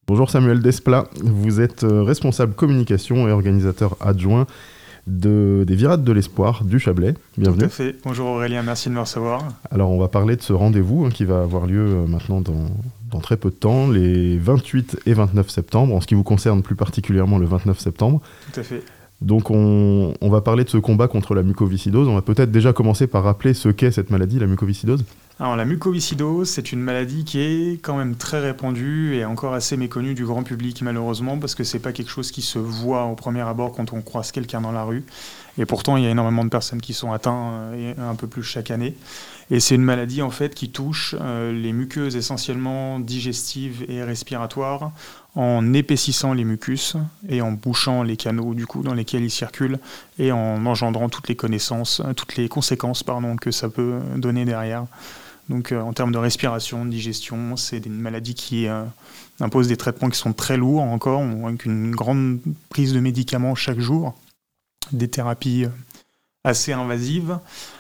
Bonjour Samuel Desplat, vous êtes responsable communication et organisateur adjoint des Virades de l'Espoir du Chablais. Bienvenue. Tout à fait. Bonjour Aurélien, merci de me recevoir. Alors on va parler de ce rendez-vous qui va avoir lieu maintenant dans très peu de temps, les 28 et 29 septembre, en ce qui vous concerne plus particulièrement le 29 septembre. Tout à fait. Donc on va parler de ce combat contre la mucoviscidose. On va peut-être déjà commencer par rappeler ce qu'est cette maladie, la mucoviscidose. Alors la mucoviscidose, c'est une maladie qui est quand même très répandue et encore assez méconnue du grand public malheureusement parce que c'est pas quelque chose qui se voit au premier abord quand on croise quelqu'un dans la rue. Et pourtant, il y a énormément de personnes qui sont atteintes et un peu plus chaque année. Et c'est une maladie en fait qui touche les muqueuses essentiellement digestives et respiratoires en épaississant les mucus et en bouchant les canaux du coup dans lesquels ils circulent et en engendrant toutes les conséquences que ça peut donner derrière. Donc en termes de respiration, de digestion, c'est une maladie qui impose des traitements qui sont très lourds encore, avec une grande prise de médicaments chaque jour, des thérapies assez invasives.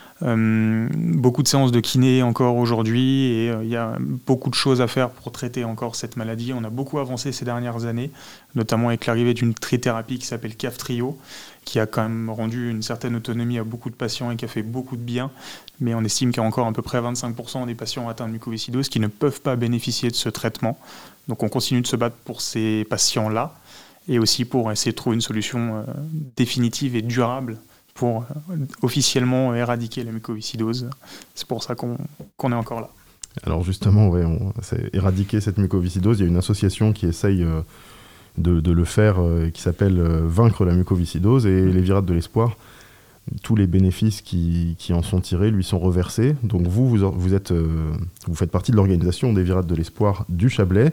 Beaucoup de séances de kiné encore aujourd'hui et il y a beaucoup de choses à faire pour traiter encore cette maladie. On a beaucoup avancé ces dernières années, notamment avec l'arrivée d'une trithérapie qui s'appelle Kaftrio, qui a quand même rendu une certaine autonomie à beaucoup de patients et qui a fait beaucoup de bien. Mais on estime qu'il y a encore à peu près 25% des patients atteints de mucoviscidose qui ne peuvent pas bénéficier de ce traitement. Donc on continue de se battre pour ces patients-là et aussi pour essayer de trouver une solution définitive et durable pour officiellement éradiquer la mucoviscidose. C'est pour ça qu'on est encore là. Alors justement, c'est éradiquer cette mucoviscidose. Il y a une association qui essaye de le faire, qui s'appelle Vaincre la mucoviscidose, et les Virades de l'Espoir, tous les bénéfices qui en sont tirés lui sont reversés. Donc vous faites partie de l'organisation des Virades de l'Espoir du Chablais.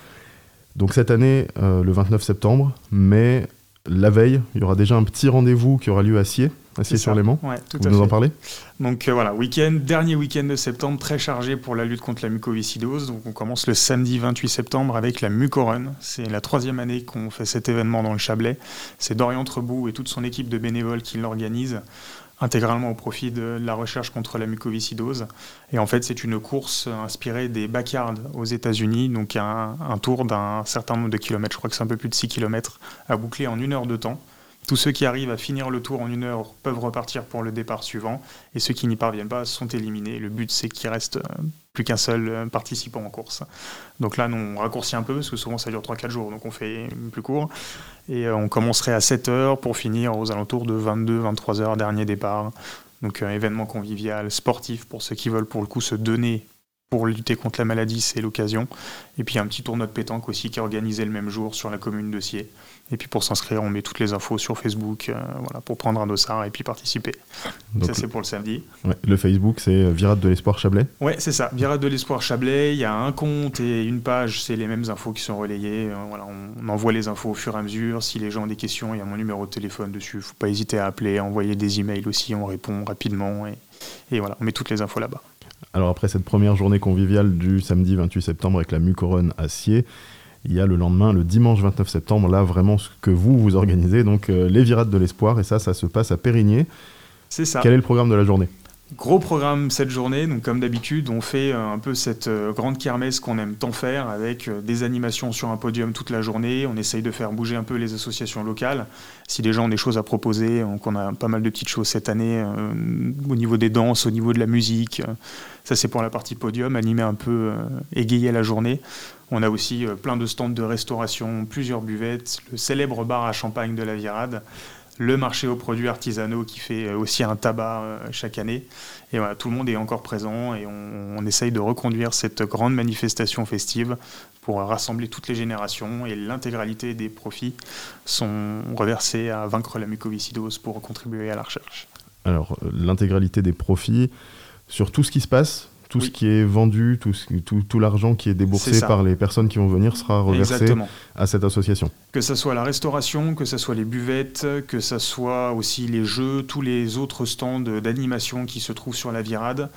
Donc cette année, le 29 septembre, mais la veille, il y aura déjà un petit rendez-vous qui aura lieu à Acier-sur-Léman. Ouais, vous nous en parlez ? Donc voilà, dernier week-end de septembre, très chargé pour la lutte contre la mucoviscidose. Donc on commence le samedi 28 septembre avec la Mucorun. C'est la 3e année qu'on fait cet événement dans le Chablais. C'est Dorian Trebout et toute son équipe de bénévoles qui l'organisent, intégralement au profit de la recherche contre la mucoviscidose. Et en fait, c'est une course inspirée des backyards aux États-Unis, donc un tour d'un certain nombre de kilomètres, je crois que c'est un peu plus de 6 kilomètres, à boucler en 1 heure de temps. Tous ceux qui arrivent à finir le tour en 1 heure peuvent repartir pour le départ suivant, et ceux qui n'y parviennent pas sont éliminés. Le but, c'est qu'il reste plus qu'un seul participant en course. Donc là, nous, on raccourcit un peu, parce que souvent ça dure 3-4 jours, donc on fait plus court. Et on commencerait à 7 heures pour finir aux alentours de 22-23 heures, dernier départ. Donc événement convivial, sportif, pour ceux qui veulent pour le coup se donner pour lutter contre la maladie, c'est l'occasion. Et puis un petit tournoi de pétanque aussi qui est organisé le même jour sur la commune de Sciez. Et puis pour s'inscrire, on met toutes les infos sur Facebook pour prendre un dossard et puis participer. Donc ça, c'est pour le samedi. Ouais, le Facebook, c'est Virades de l'Espoir Chablais. Ouais, c'est ça, Virades de l'Espoir Chablais. Il y a un compte et une page, c'est les mêmes infos qui sont relayées. On envoie les infos au fur et à mesure. Si les gens ont des questions, il y a mon numéro de téléphone dessus. Il ne faut pas hésiter à appeler, à envoyer des emails aussi. On répond rapidement. Et voilà, on met toutes les infos là-bas. Alors après cette première journée conviviale du samedi 28 septembre avec la Mucorun à Sciez, il y a le lendemain, le dimanche 29 septembre, là vraiment ce que vous organisez, donc les Virades de l'Espoir, et ça se passe à Périgné. C'est ça. Quel est le programme de la journée ? Gros programme cette journée, donc comme d'habitude, on fait un peu cette grande kermesse qu'on aime tant faire avec des animations sur un podium toute la journée. On essaye de faire bouger un peu les associations locales. Si les gens ont des choses à proposer, donc on a pas mal de petites choses cette année au niveau des danses, au niveau de la musique. Ça, c'est pour la partie podium, animer un peu, égayer la journée. On a aussi plein de stands de restauration, plusieurs buvettes, le célèbre bar à champagne de la Virade, le marché aux produits artisanaux qui fait aussi un tabac chaque année. Et voilà, tout le monde est encore présent et on essaye de reconduire cette grande manifestation festive pour rassembler toutes les générations, et l'intégralité des profits sont reversés à Vaincre la mucoviscidose pour contribuer à la recherche. Alors, l'intégralité des profits sur tout ce qui se passe, tout ce qui est vendu, tout l'argent qui est déboursé par les personnes qui vont venir sera reversé à cette association. Que ce soit la restauration, que ce soit les buvettes, que ce soit aussi les jeux, tous les autres stands d'animation qui se trouvent sur la Virade,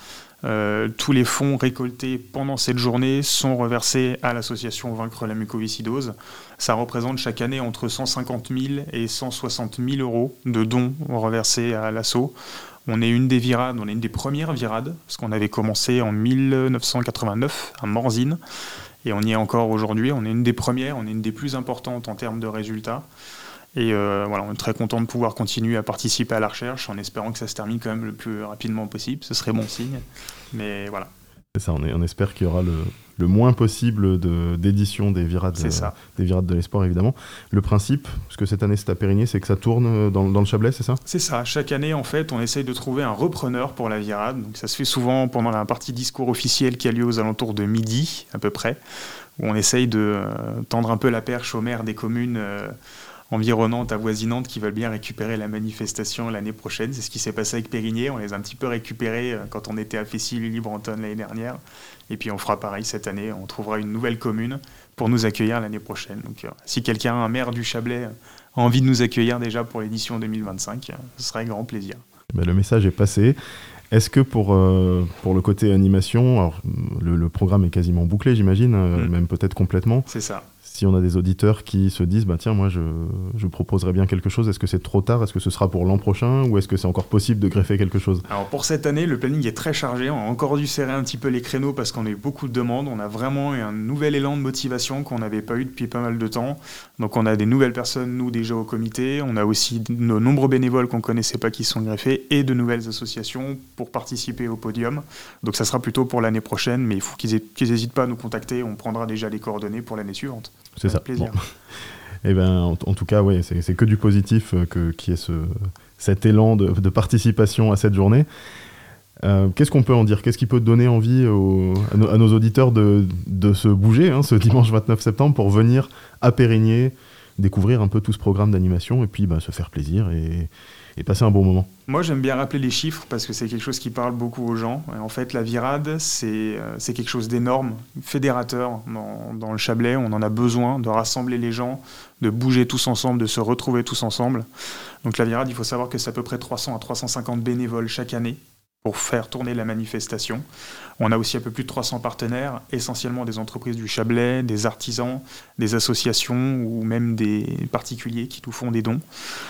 tous les fonds récoltés pendant cette journée sont reversés à l'association Vaincre la mucoviscidose. Ça représente chaque année entre 150 000 et 160 000 euros de dons reversés à l'asso. On est une des virades, on est une des premières virades, parce qu'on avait commencé en 1989 à Morzine. Et on y est encore aujourd'hui. On est une des premières, on est une des plus importantes en termes de résultats. Et voilà, on est très content de pouvoir continuer à participer à la recherche en espérant que ça se termine quand même le plus rapidement possible. Ce serait bon signe. Mais voilà. C'est ça, on espère qu'il y aura le moins possible d'édition des virades de l'espoir, évidemment. Le principe, parce que cette année c'est à Périgny, c'est que ça tourne dans le Chablais, c'est ça ? C'est ça. Chaque année, en fait, on essaye de trouver un repreneur pour la virade. Donc, ça se fait souvent pendant la partie discours officiel qui a lieu aux alentours de midi, à peu près, où on essaye de tendre un peu la perche aux maires des communes environnantes, avoisinantes, qui veulent bien récupérer la manifestation l'année prochaine. C'est ce qui s'est passé avec Périgny. On les a un petit peu récupérés quand on était à Fessy, Lully-Brenton l'année dernière. Et puis on fera pareil cette année. On trouvera une nouvelle commune pour nous accueillir l'année prochaine. Donc si quelqu'un, un maire du Chablais, a envie de nous accueillir déjà pour l'édition 2025, ce serait avec grand plaisir. Le message est passé. Est-ce que pour le côté animation, alors le programme est quasiment bouclé, j'imagine, même peut-être complètement. C'est ça. Si on a des auditeurs qui se disent tiens, moi je proposerais bien quelque chose, est-ce que c'est trop tard ? Est-ce que ce sera pour l'an prochain ? Ou est-ce que c'est encore possible de greffer quelque chose ? Alors pour cette année, le planning est très chargé. On a encore dû serrer un petit peu les créneaux parce qu'on a eu beaucoup de demandes. On a vraiment eu un nouvel élan de motivation qu'on n'avait pas eu depuis pas mal de temps. Donc on a des nouvelles personnes, nous, déjà au comité. On a aussi nos nombreux bénévoles qu'on ne connaissait pas qui sont greffés et de nouvelles associations pour participer au podium. Donc ça sera plutôt pour l'année prochaine, mais il faut qu'ils n'hésitent pas à nous contacter. On prendra déjà les coordonnées pour l'année suivante. C'est ça. Plaisir. Bon. Eh ben, en tout cas, ouais, c'est que du positif qu'il y ait cet élan de participation à cette journée. Qu'est-ce qu'on peut en dire ? Qu'est-ce qui peut donner envie à nos auditeurs de se bouger ce dimanche 29 septembre pour venir à Périgny, découvrir un peu tout ce programme d'animation et puis se faire plaisir et passer un bon moment ? Moi, j'aime bien rappeler les chiffres parce que c'est quelque chose qui parle beaucoup aux gens. Et en fait, la virade, c'est quelque chose d'énorme, fédérateur dans le Chablais. On en a besoin de rassembler les gens, de bouger tous ensemble, de se retrouver tous ensemble. Donc la virade, il faut savoir que c'est à peu près 300 à 350 bénévoles chaque année pour faire tourner la manifestation. On a aussi un peu plus de 300 partenaires, essentiellement des entreprises du Chablais, des artisans, des associations ou même des particuliers qui nous font des dons.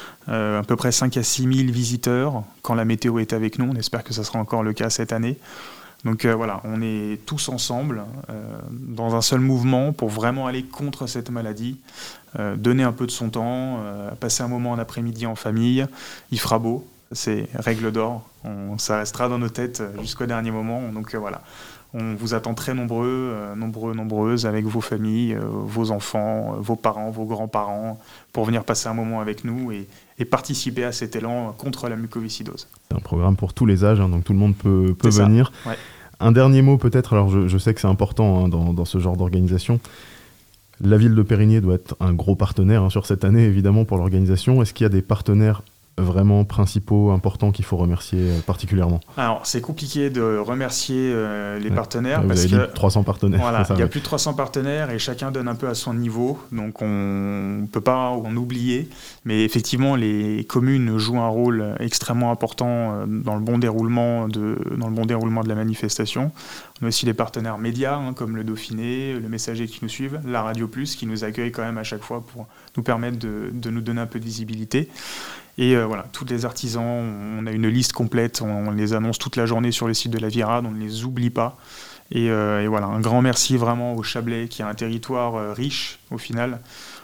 À peu près 5 à 6 000 visiteurs quand la météo est avec nous. On espère que ça sera encore le cas cette année. Donc voilà, on est tous ensemble dans un seul mouvement pour vraiment aller contre cette maladie, donner un peu de son temps, passer un moment en après-midi en famille. Il fera beau, c'est règle d'or. Ça restera dans nos têtes jusqu'au dernier moment. Donc voilà. On vous attend très nombreuses avec vos familles, vos enfants, vos parents, vos grands-parents, pour venir passer un moment avec nous et participer à cet élan contre la mucoviscidose. C'est un programme pour tous les âges, donc tout le monde peut venir. Ouais. Un dernier mot peut-être, alors je sais que c'est important dans ce genre d'organisation. La ville de Périgny doit être un gros partenaire sur cette année, évidemment, pour l'organisation. Est-ce qu'il y a des partenaires vraiment principaux, importants qu'il faut remercier particulièrement ? Alors, c'est compliqué de remercier les partenaires. Vous parce avez dit 300 partenaires. Voilà, ça, il y a plus de 300 partenaires et chacun donne un peu à son niveau. Donc, on ne peut pas en oublier. Mais effectivement, les communes jouent un rôle extrêmement important dans le bon déroulement de la manifestation. On a aussi des partenaires médias, comme le Dauphiné, le Messager qui nous suivent, la Radio Plus qui nous accueille quand même à chaque fois pour nous permettre de nous donner un peu de visibilité. Et voilà, tous les artisans, on a une liste complète, on les annonce toute la journée sur le site de la Virade, on ne les oublie pas. Et voilà, un grand merci vraiment au Chablais, qui a un territoire riche au final,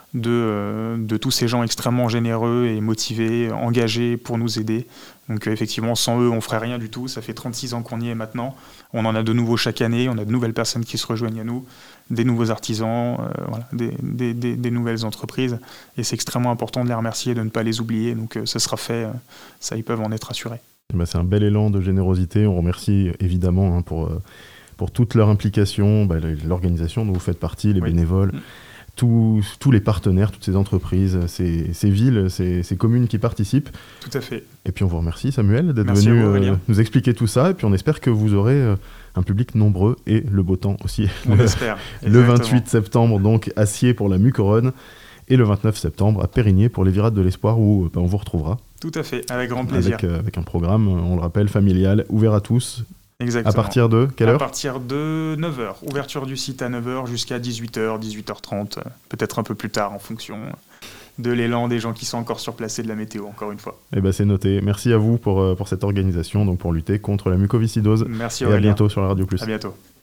de tous ces gens extrêmement généreux et motivés, engagés pour nous aider. Donc effectivement, sans eux, on ne ferait rien du tout. Ça fait 36 ans qu'on y est maintenant. On en a de nouveaux chaque année, on a de nouvelles personnes qui se rejoignent à nous, des nouveaux artisans, voilà, des nouvelles entreprises. Et c'est extrêmement important de les remercier, de ne pas les oublier. Donc ça sera fait, ça, ils peuvent en être assurés. C'est un bel élan de générosité. On remercie évidemment pour toute leur implication, l'organisation dont vous faites partie, les bénévoles. Tous les partenaires, toutes ces entreprises, ces villes, ces communes qui participent. Tout à fait. Et puis on vous remercie, Samuel, d'être venu nous expliquer tout ça. Et puis on espère que vous aurez un public nombreux et le beau temps aussi. On espère. Le 28 septembre, donc, à Sciez pour la Mucoronne. Et le 29 septembre, à Périgny pour les Virades de l'Espoir, où on vous retrouvera. Tout à fait, avec grand plaisir. Avec un programme, on le rappelle, familial, ouvert à tous. Exactement. À partir de quelle heure ? À partir de 9h. Ouverture du site à 9h jusqu'à 18h, 18h30, peut-être un peu plus tard en fonction de l'élan des gens qui sont encore sur place et de la météo, encore une fois. C'est noté. Merci à vous pour cette organisation, donc pour lutter contre la mucoviscidose. Merci et Aurélien. à bientôt sur la Radio Plus. À bientôt.